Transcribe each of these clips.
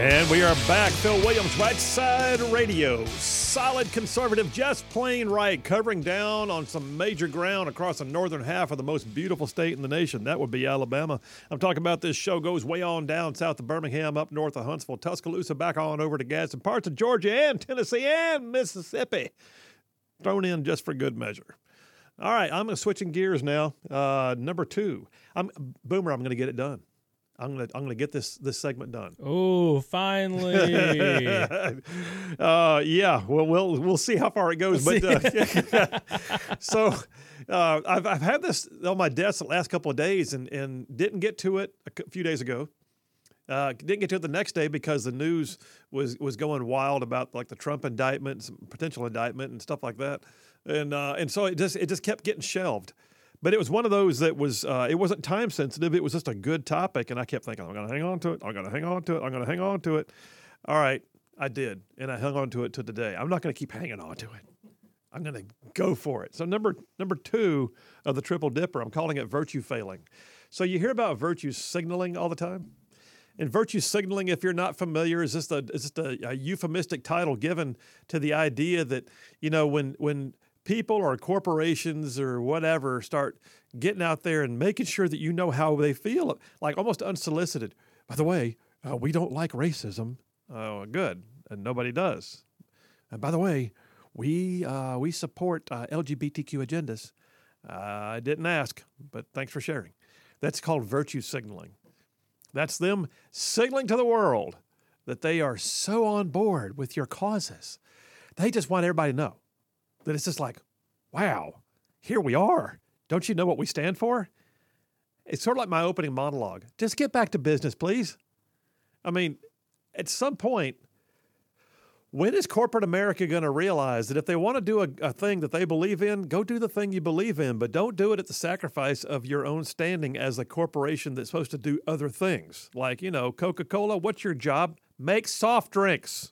And we are back. Phil Williams, Right Side Radio. Solid conservative, just plain right, covering down on some major ground across the northern half of the most beautiful state in the nation. That would be Alabama. I'm talking about this show goes way on down south of Birmingham, up north of Huntsville, Tuscaloosa, back on over to Gadsden, parts of Georgia and Tennessee and Mississippi. Thrown in just for good measure. All right, I'm switching gears now. Number 2. Boomer, I'm going to get it done. I'm gonna get this segment done. Oh, finally! Yeah. Well, we'll see how far it goes. So I've had this on my desk the last couple of days and didn't get to it a few days ago. Didn't get to it the next day because the news was going wild about like the Trump indictment, some potential indictment, and stuff like that, and so it just kept getting shelved. But it was one of those that was, it wasn't time sensitive. It was just a good topic. And I kept thinking, I'm going to hang on to it. I'm going to hang on to it. I'm going to hang on to it. All right, I did. And I hung on to it to today. I'm not going to keep hanging on to it. I'm going to go for it. So number 2 of the Triple Dipper, I'm calling it virtue failing. So you hear about virtue signaling all the time. And virtue signaling, if you're not familiar, is just a euphemistic title given to the idea that, you know, when people or corporations or whatever start getting out there and making sure that you know how they feel, like almost unsolicited. By the way, we don't like racism. Oh, good. And nobody does. And by the way, we support LGBTQ agendas. I didn't ask, but thanks for sharing. That's called virtue signaling. That's them signaling to the world that they are so on board with your causes. They just want everybody to know that it's just like, wow, here we are. Don't you know what we stand for? It's sort of like my opening monologue. Just get back to business, please. I mean, at some point, when is corporate America going to realize that if they want to do a thing that they believe in, go do the thing you believe in, but don't do it at the sacrifice of your own standing as a corporation that's supposed to do other things. Like, you know, Coca-Cola, what's your job? Make soft drinks.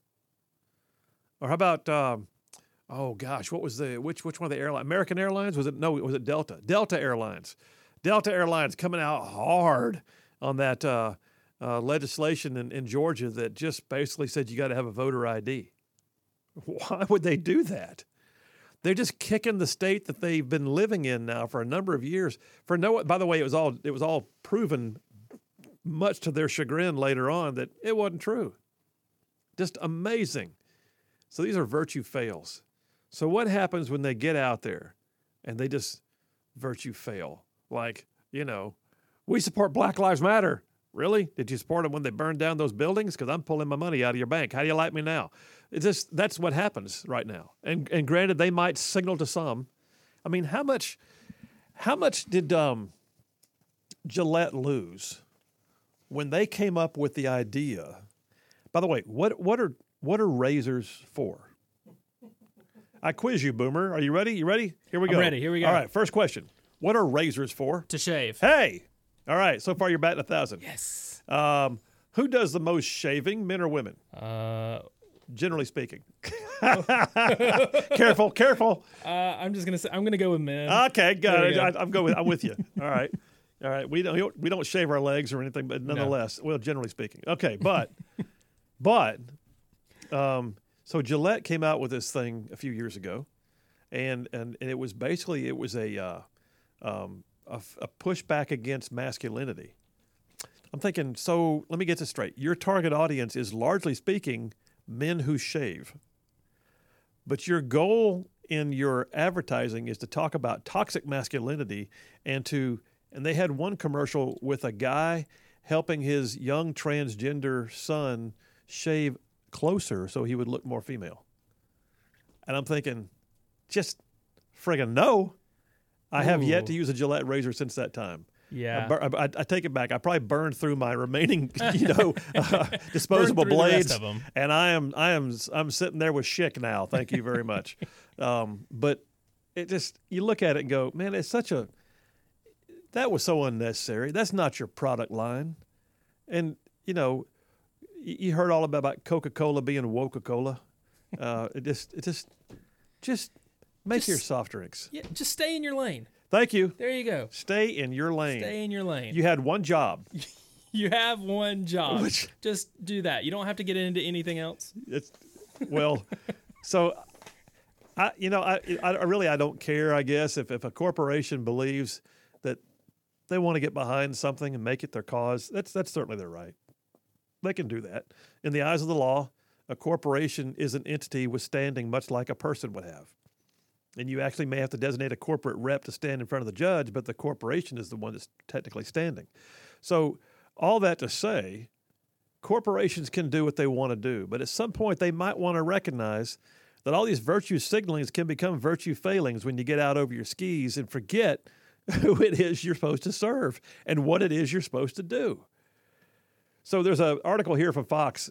Or how about... oh gosh, what was which one of the airlines? American Airlines? Was it Delta? Delta Airlines. Delta Airlines coming out hard on that legislation in Georgia that just basically said you got to have a voter ID. Why would they do that? They're just kicking the state that they've been living in now for a number of years. By the way, it was all proven, much to their chagrin later on, that it wasn't true. Just amazing. So these are virtue fails. So what happens when they get out there and they just virtue fail? Like, you know, we support Black Lives Matter. Really? Did you support them when they burned down those buildings? Because I'm pulling my money out of your bank. How do you like me now? That's what happens right now. And granted, they might signal to some. I mean, how much did Gillette lose when they came up with the idea? By the way, what are razors for? I quiz you, Boomer. Are you ready? You ready? Here we go. I'm ready. Here we go. All right, first question. What are razors for? To shave. Hey! All right, so far you're batting 1,000. Yes. Who does the most shaving, men or women? Generally speaking. Careful. I'm just gonna say I'm gonna go with men. Okay, good. I'm with you. All right. We don't shave our legs or anything, but nonetheless, well, generally speaking. Okay, but so Gillette came out with this thing a few years ago, and it was basically a pushback against masculinity. I'm thinking, so let me get this straight. Your target audience is largely speaking men who shave, but your goal in your advertising is to talk about toxic masculinity and they had one commercial with a guy helping his young transgender son shave closer so he would look more female. And I'm thinking, just friggin' no. I have yet to use a Gillette razor since that time. Yeah. I take it back. I probably burned through my remaining, disposable blades, and I'm sitting there with Schick now. Thank you very much. But it just, you look at it and go, man, that was so unnecessary. That's not your product line. And you heard all about Coca-Cola being Woca-Cola. Just make your soft drinks. Yeah, just stay in your lane. Thank you. There you go. Stay in your lane. Stay in your lane. You had one job. You have one job. Which- Just do that. You don't have to get into anything else. Well, so I really don't care. I guess if a corporation believes that they want to get behind something and make it their cause, that's certainly their right. They can do that. In the eyes of the law, a corporation is an entity with standing, much like a person would have. And you actually may have to designate a corporate rep to stand in front of the judge, but the corporation is the one that's technically standing. So all that to say, corporations can do what they want to do, but at some point they might want to recognize that all these virtue signalings can become virtue failings when you get out over your skis and forget who it is you're supposed to serve and what it is you're supposed to do. So there's an article here from Fox,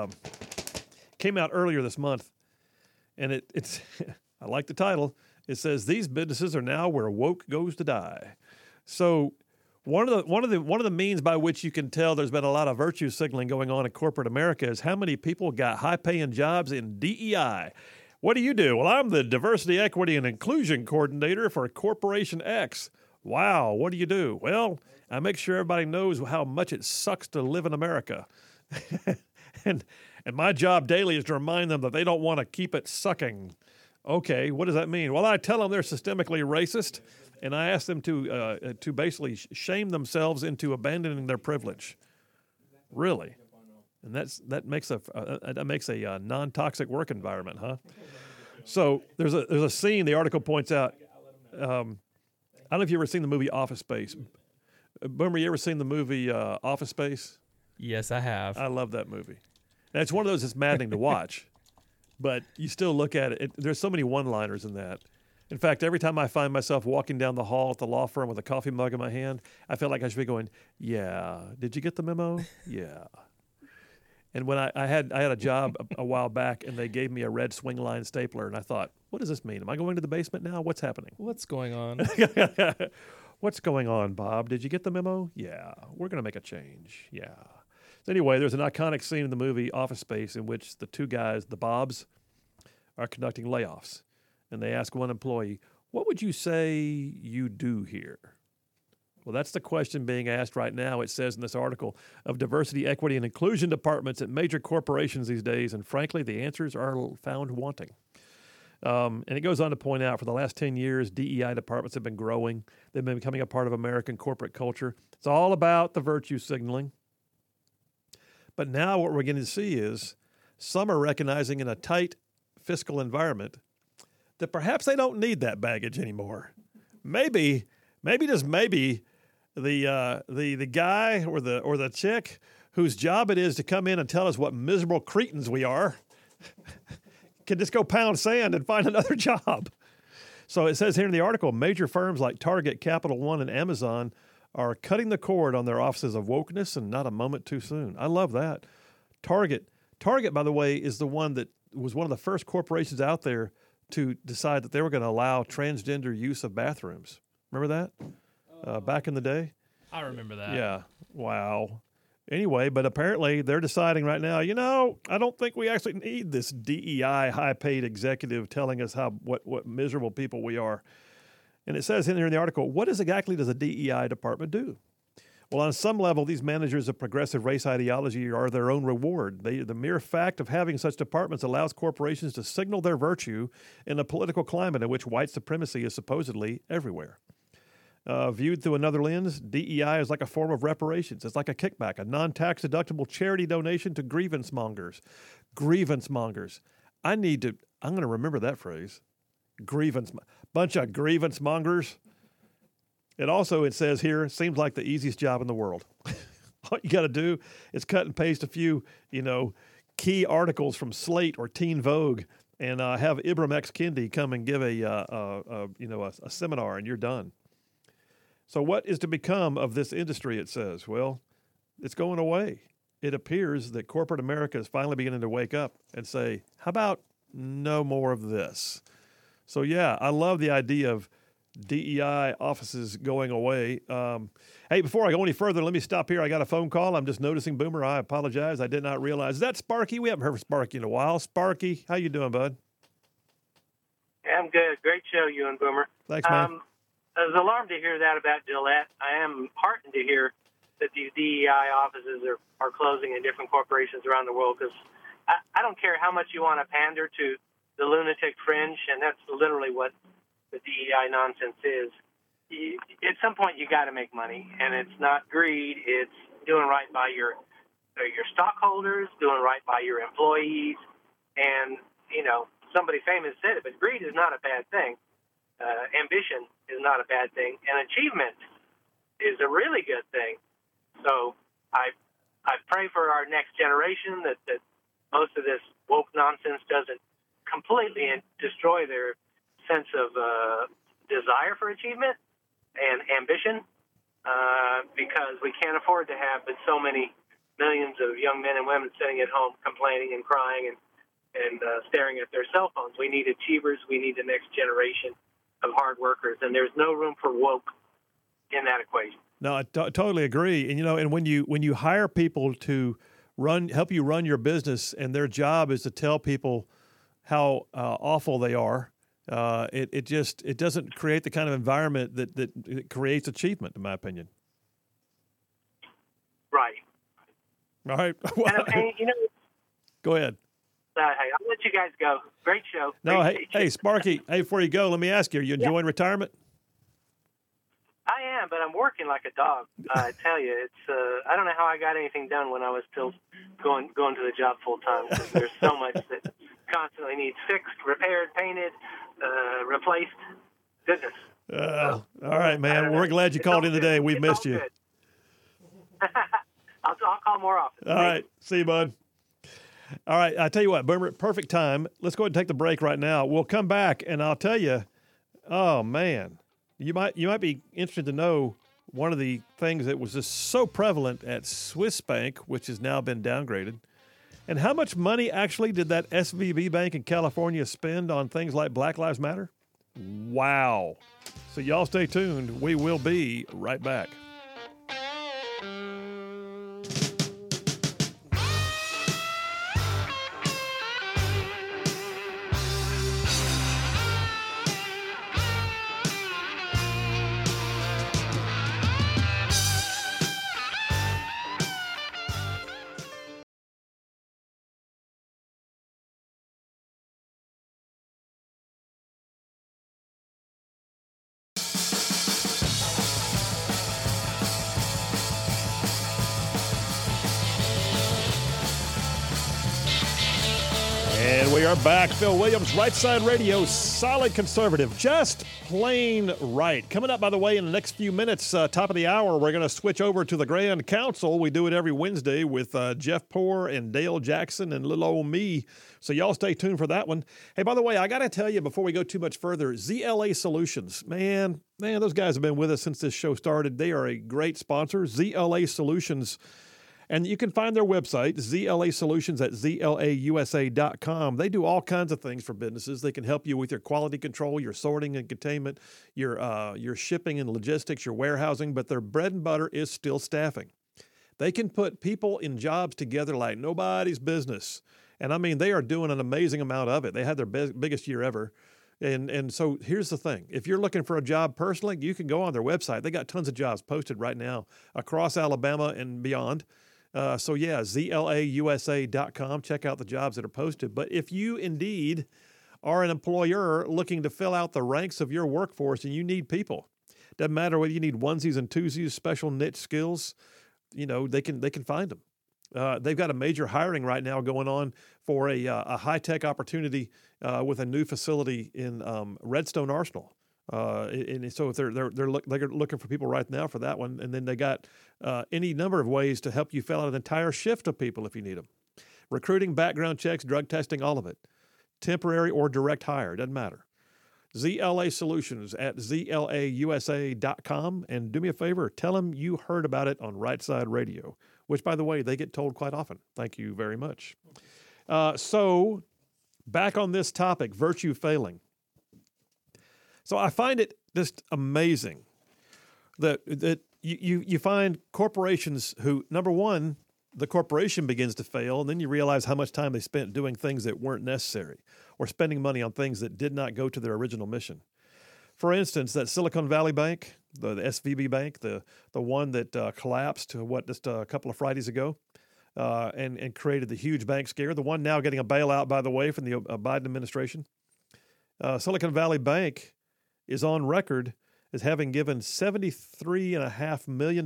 came out earlier this month, and it's I like the title. It says these businesses are now where woke goes to die. So one of the means by which you can tell there's been a lot of virtue signaling going on in corporate America is how many people got high-paying jobs in DEI. What do you do? Well, I'm the Diversity, Equity, and Inclusion Coordinator for Corporation X. Wow, what do you do? Well, I make sure everybody knows how much it sucks to live in America. and my job daily is to remind them that they don't want to keep it sucking. Okay, what does that mean? Well, I tell them they're systemically racist, and I ask them to basically shame themselves into abandoning their privilege. Really, and that makes a non-toxic work environment, huh? So there's a scene the article points out. I don't know if you ever seen the movie Office Space. Boomer, you ever seen the movie Office Space? Yes, I have. I love that movie. And it's one of those that's maddening to watch, but you still look at it. There's so many one-liners in that. In fact, every time I find myself walking down the hall at the law firm with a coffee mug in my hand, I feel like I should be going, yeah, did you get the memo? Yeah. And when I had a job a while back, and they gave me a red swing line stapler, and I thought, what does this mean? Am I going to the basement now? What's happening? What's going on? What's going on, Bob? Did you get the memo? Yeah, we're going to make a change. Yeah. So anyway, there's an iconic scene in the movie Office Space in which the two guys, the Bobs, are conducting layoffs. And they ask one employee, what would you say you do here? Well, that's the question being asked right now, it says in this article, of diversity, equity, and inclusion departments at major corporations these days. And frankly, the answers are found wanting. And it goes on to point out for the last 10 years, DEI departments have been growing. They've been becoming a part of American corporate culture. It's all about the virtue signaling. But now what we're getting to see is some are recognizing in a tight fiscal environment that perhaps they don't need that baggage anymore. Maybe just maybe the guy or the chick whose job it is to come in and tell us what miserable cretins we are can just go pound sand and find another job. So it says here in the article, major firms like Target, Capital One, and Amazon are cutting the cord on their offices of wokeness and not a moment too soon. I love that. Target, by the way, is the one that was one of the first corporations out there to decide that they were going to allow transgender use of bathrooms. Remember that? Back in the day? I remember that. Yeah. Wow. Anyway, but apparently they're deciding right now, I don't think we actually need this DEI high-paid executive telling us what miserable people we are. And it says in here in the article, what exactly does a DEI department do? Well, on some level, these managers of progressive race ideology are their own reward. The mere fact of having such departments allows corporations to signal their virtue in a political climate in which white supremacy is supposedly everywhere. Viewed through another lens, DEI is like a form of reparations. It's like a kickback, a non-tax deductible charity donation to grievance mongers. Grievance mongers. I'm going to remember that phrase. Bunch of grievance mongers. It says here, seems like the easiest job in the world. All you got to do is cut and paste a few, key articles from Slate or Teen Vogue and have Ibram X. Kendi come and give a seminar, and you're done. So what is to become of this industry, it says? Well, it's going away. It appears that corporate America is finally beginning to wake up and say, how about no more of this? So, yeah, I love the idea of DEI offices going away. Hey, before I go any further, let me stop here. I got a phone call. I'm just noticing, Boomer. I apologize. I did not realize. Is that Sparky? We haven't heard from Sparky in a while. Sparky, how you doing, bud? Yeah, I'm good. Great show, you and Boomer. Thanks, man. I was alarmed to hear that about Gillette. I am heartened to hear that these DEI offices are closing in different corporations around the world, because I don't care how much you want to pander to the lunatic fringe, and that's literally what the DEI nonsense is. At some point, you got to make money, and it's not greed. It's doing right by your stockholders, doing right by your employees, and somebody famous said it, but greed is not a bad thing. Ambition is not a bad thing, and achievement is a really good thing. So I pray for our next generation that most of this woke nonsense doesn't completely destroy their sense of desire for achievement and ambition, because we can't afford to have but so many millions of young men and women sitting at home complaining and crying and staring at their cell phones. We need achievers. We need the next generation of hard workers, and there's no room for woke in that equation. No, I totally agree. And and when you hire people to help you run your business, and their job is to tell people how awful they are, it doesn't create the kind of environment that creates achievement, in my opinion. Right. All right. And go ahead. Hey, I'll let you guys go. Great show. No, Great hey, Sparky. Hey, before you go, let me ask you: are you enjoying retirement? I am, but I'm working like a dog. I tell you, it's. I don't know how I got anything done when I was still going to the job full time. There's so much that constantly needs fixed, repaired, painted, replaced. Goodness. All right, man. We're glad you called in today. We've missed you. I'll call more often. All right. See you, bud. All right. I tell you what, Boomer, perfect time. Let's go ahead and take the break right now. We'll come back, and I'll tell you, oh, man, you might be interested to know one of the things that was just so prevalent at Swiss Bank, which has now been downgraded, and how much money actually did that SVB Bank in California spend on things like Black Lives Matter? Wow. So y'all stay tuned. We will be right back. And we are back. Phil Williams, Right Side Radio, solid conservative, just plain right. Coming up, by the way, in the next few minutes, top of the hour, we're going to switch over to the Grand Council. We do it every Wednesday with Jeff Poore and Dale Jackson and little old me. So y'all stay tuned for that one. Hey, by the way, I got to tell you before we go too much further, ZLA Solutions, man, those guys have been with us since this show started. They are a great sponsor, ZLA Solutions. And you can find their website, ZLA Solutions, at zlausa.com. They do all kinds of things for businesses. They can help you with your quality control, your sorting and containment, your shipping and logistics, your warehousing, but their bread and butter is still staffing. They can put people in jobs together like nobody's business. And I mean, they are doing an amazing amount of it. They had their biggest year ever. And so here's the thing. If you're looking for a job personally, you can go on their website. They got tons of jobs posted right now across Alabama and beyond. So yeah, zlausa.com. Check out the jobs that are posted. But if you indeed are an employer looking to fill out the ranks of your workforce and you need people, doesn't matter whether you need onesies and twosies, special niche skills, they can find them. They've got a major hiring right now going on for a high-tech opportunity with a new facility in Redstone Arsenal. And so they're looking for people right now for that one. And then they got any number of ways to help you fill out an entire shift of people if you need them. Recruiting, background checks, drug testing, all of it. Temporary or direct hire, doesn't matter. ZLA Solutions at zlausa.com. And do me a favor, tell them you heard about it on Right Side Radio, which, by the way, they get told quite often. Thank you very much. So back on this topic, virtue failing. So I find it just amazing that you find corporations who, number one, the corporation begins to fail, and then you realize how much time they spent doing things that weren't necessary or spending money on things that did not go to their original mission. For instance, that Silicon Valley Bank, the SVB Bank, the one that collapsed just a couple of Fridays ago, and created the huge bank scare. The one now getting a bailout, by the way, from the Biden administration. Silicon Valley Bank is on record as having given $73.5 million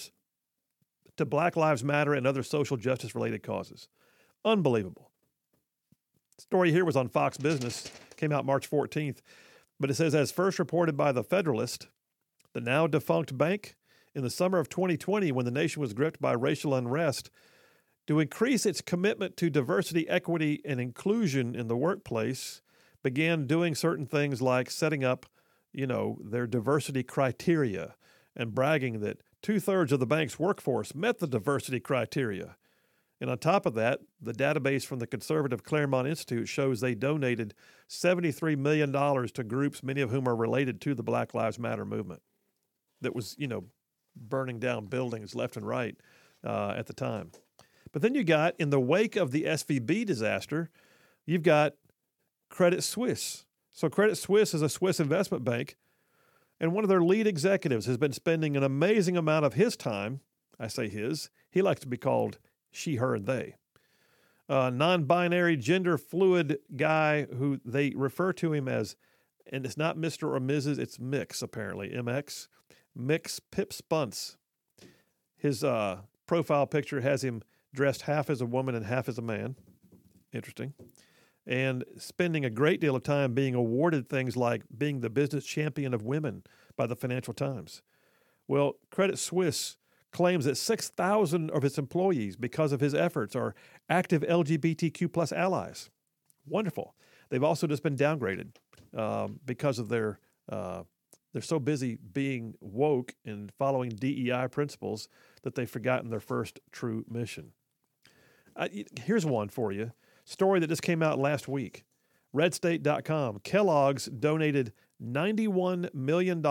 to Black Lives Matter and other social justice-related causes. Unbelievable. Story here was on Fox Business, came out March 14th, but it says, as first reported by The Federalist, the now defunct bank, in the summer of 2020, when the nation was gripped by racial unrest, to increase its commitment to diversity, equity, and inclusion in the workplace, began doing certain things like setting up, their diversity criteria and bragging that 2/3 of the bank's workforce met the diversity criteria. And on top of that, the database from the conservative Claremont Institute shows they donated $73 million to groups, many of whom are related to the Black Lives Matter movement, that was, burning down buildings left and right at the time. But then you got, in the wake of the SVB disaster, you've got Credit Suisse. So Credit Suisse is a Swiss investment bank, and one of their lead executives has been spending an amazing amount of his time, I say his, he likes to be called she, her, and they, non-binary, gender-fluid guy who they refer to him as, and it's not Mr. or Mrs., it's Mix, apparently, MX, Mix Pip Spunce. His profile picture has him dressed half as a woman and half as a man. Interesting. And spending a great deal of time being awarded things like being the business champion of women by the Financial Times. Well, Credit Suisse claims that 6,000 of its employees, because of his efforts, are active LGBTQ plus allies. Wonderful. They've also just been downgraded because of they're so busy being woke and following DEI principles that they've forgotten their first true mission. Here's one for you. Story that just came out last week. Redstate.com. Kellogg's donated $91 million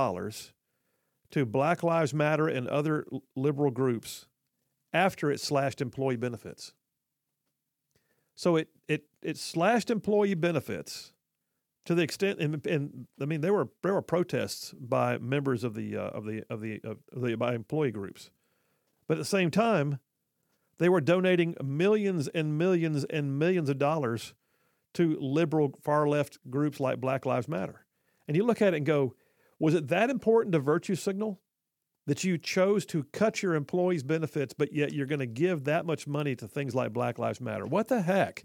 to Black Lives Matter and other liberal groups after it slashed employee benefits. So it slashed employee benefits to the extent, and I mean there were protests by members of by employee groups, but at the same time, they were donating millions and millions and millions of dollars to liberal far left groups like Black Lives Matter. And you look at it and go, was it that important a virtue signal that you chose to cut your employees' benefits, but yet you're going to give that much money to things like Black Lives Matter? What the heck?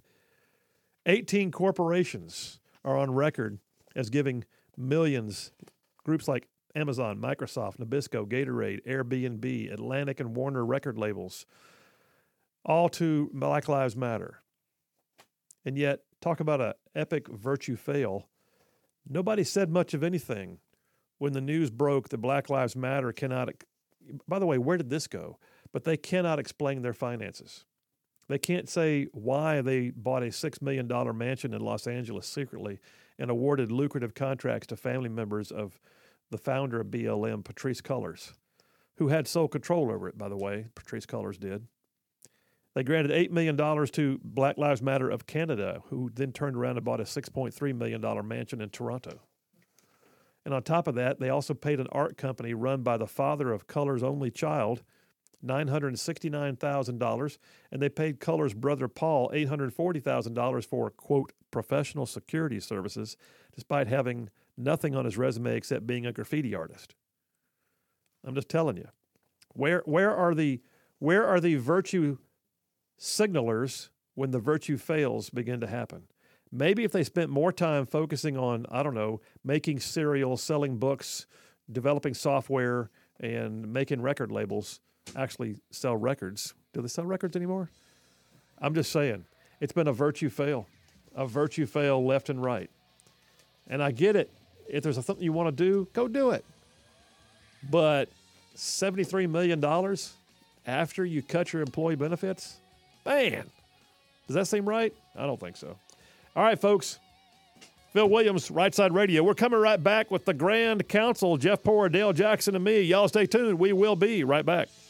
18 corporations are on record as giving millions, groups like Amazon, Microsoft, Nabisco, Gatorade, Airbnb, Atlantic and Warner record labels, all to Black Lives Matter. And yet, talk about an epic virtue fail. Nobody said much of anything when the news broke that Black Lives Matter cannot, by the way, where did this go? But they cannot explain their finances. They can't say why they bought a $6 million mansion in Los Angeles secretly and awarded lucrative contracts to family members of the founder of BLM, Patrisse Cullors, who had sole control over it, by the way. Patrisse Cullors did. They granted $8 million to Black Lives Matter of Canada, who then turned around and bought a $6.3 million mansion in Toronto. And on top of that, they also paid an art company run by the father of Cullors' only child $969,000, and they paid Cullors' brother Paul $840,000 for, quote, professional security services, despite having nothing on his resume except being a graffiti artist. I'm just telling you. Where are the virtue signalers when the virtue fails begin to happen? Maybe if they spent more time focusing on, I don't know, making cereal, selling books, developing software, and making record labels actually sell records. Do they sell records anymore? I'm just saying, it's been a virtue fail left and right. And I get it. If there's something you want to do, go do it. But $73 million after you cut your employee benefits? Man, does that seem right? I don't think so. All right, folks. Phil Williams, Right Side Radio. We're coming right back with the Grand Council, Jeff Poor, Dale Jackson, and me. Y'all stay tuned. We will be right back.